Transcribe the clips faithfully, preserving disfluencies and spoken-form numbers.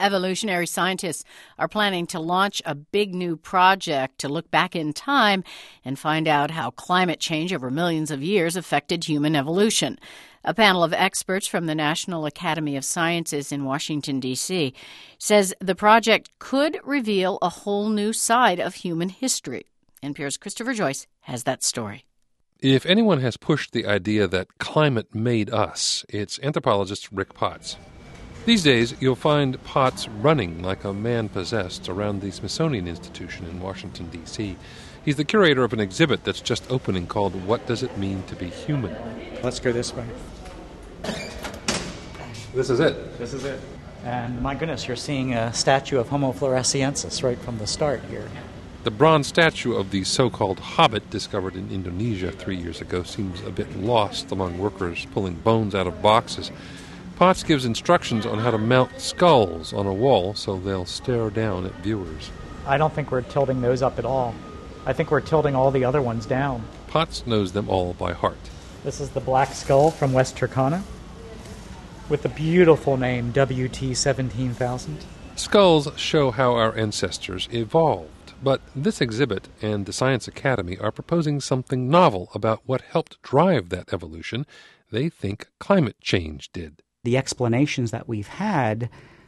Evolutionary scientists are planning to launch a big new project to look back in time and find out how climate change over millions of years affected human evolution. A panel of experts from the National Academy of Sciences in Washington, D C, says the project could reveal a whole new side of human history. N P R's Christopher Joyce has that story. If anyone has pushed the idea that climate made us, it's anthropologist Rick Potts. These days, you'll find Potts running like a man possessed around the Smithsonian Institution in Washington, D C He's the curator of an exhibit that's just opening called What Does It Mean to Be Human? Let's go this way. This is it. This is it. And my goodness, you're seeing a statue of Homo floresiensis right from the start here. The bronze statue of the so-called hobbit discovered in Indonesia three years ago seems a bit lost among workers pulling bones out of boxes. Potts gives instructions on how to mount skulls on a wall so they'll stare down at viewers. I don't think we're tilting those up at all. I think we're tilting all the other ones down. Potts knows them all by heart. This is the Black Skull from West Turkana with the beautiful name W T seventeen thousand. Skulls show how our ancestors evolved, but this exhibit and the Science Academy are proposing something novel about what helped drive that evolution. They think climate change did. The explanations that we've had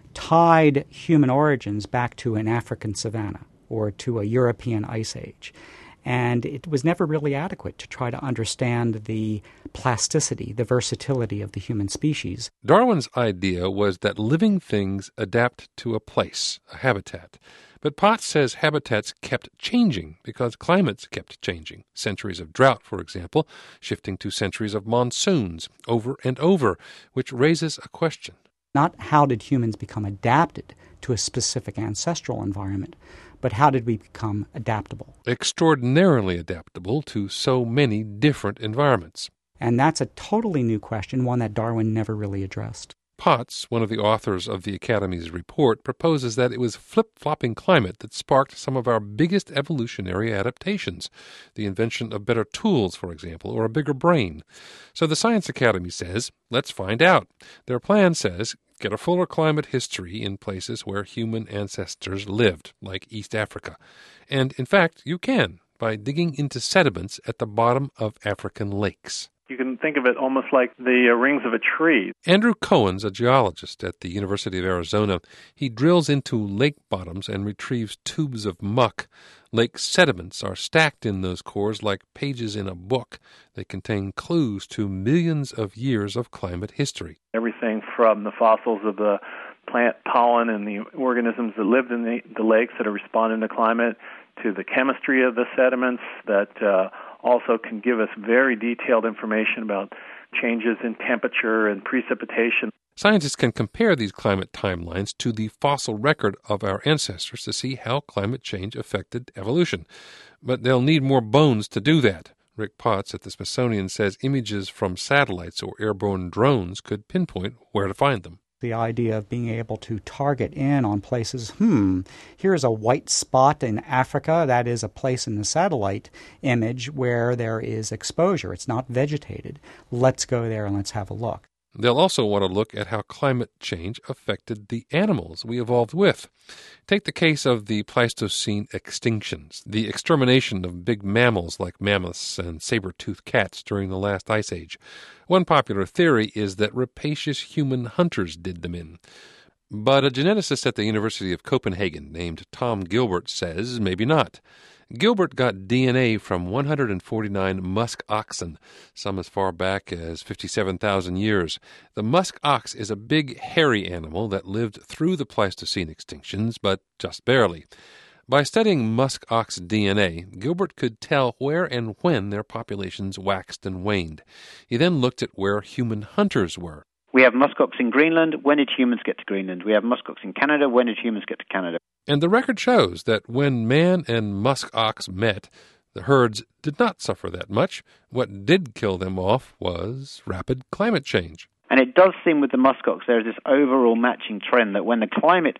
tied human origins back to an African savanna or to a European ice age. And it was never really adequate to try to understand the plasticity, the versatility of the human species. Darwin's idea was that living things adapt to a place, a habitat. But Potts says habitats kept changing because climates kept changing. Centuries of drought, for example, shifting to centuries of monsoons over and over, which raises a question. Not how did humans become adapted to a specific ancestral environment, but how did we become adaptable? Extraordinarily adaptable to so many different environments. And that's a totally new question, one that Darwin never really addressed. Potts, one of the authors of the Academy's report, proposes that it was flip-flopping climate that sparked some of our biggest evolutionary adaptations, the invention of better tools, for example, or a bigger brain. So the Science Academy says, let's find out. Their plan says, get a fuller climate history in places where human ancestors lived, like East Africa. And, in fact, you can, by digging into sediments at the bottom of African lakes. You can think of it almost like the uh, rings of a tree. Andrew Cohen's a geologist at the University of Arizona. He drills into lake bottoms and retrieves tubes of muck. Lake sediments are stacked in those cores like pages in a book. They contain clues to millions of years of climate history. Everything from the fossils of the plant pollen and the organisms that lived in the, the lakes that are responding to climate, to the chemistry of the sediments that uh, also can give us very detailed information about changes in temperature and precipitation. Scientists can compare these climate timelines to the fossil record of our ancestors to see how climate change affected evolution. But they'll need more bones to do that. Rick Potts at the Smithsonian says images from satellites or airborne drones could pinpoint where to find them. The idea of being able to target in on places, hmm, here's a white spot in Africa. That is a place in the satellite image where there is exposure. It's not vegetated. Let's go there and let's have a look. They'll also want to look at how climate change affected the animals we evolved with. Take the case of the Pleistocene extinctions, the extermination of big mammals like mammoths and saber-toothed cats during the last ice age. One popular theory is that rapacious human hunters did them in. But a geneticist at the University of Copenhagen named Tom Gilbert says maybe not. Gilbert got D N A from one hundred forty-nine musk oxen, some as far back as fifty-seven thousand years. The musk ox is a big, hairy animal that lived through the Pleistocene extinctions, but just barely. By studying musk ox D N A, Gilbert could tell where and when their populations waxed and waned. He then looked at where human hunters were. We have muskox in Greenland. When did humans get to Greenland? We have muskox in Canada. When did humans get to Canada? And the record shows that when man and musk ox met, the herds did not suffer that much. What did kill them off was rapid climate change. And it does seem with the muskox there is this overall matching trend that when the climate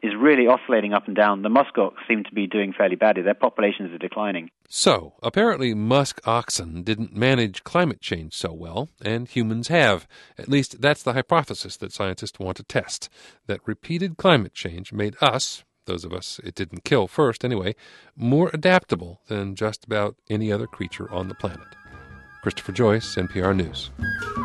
is really oscillating up and down. The muskox seem to be doing fairly badly. Their populations are declining. So, apparently musk oxen didn't manage climate change so well, and humans have. At least that's the hypothesis that scientists want to test, that repeated climate change made us, those of us it didn't kill first anyway, more adaptable than just about any other creature on the planet. Christopher Joyce, N P R News.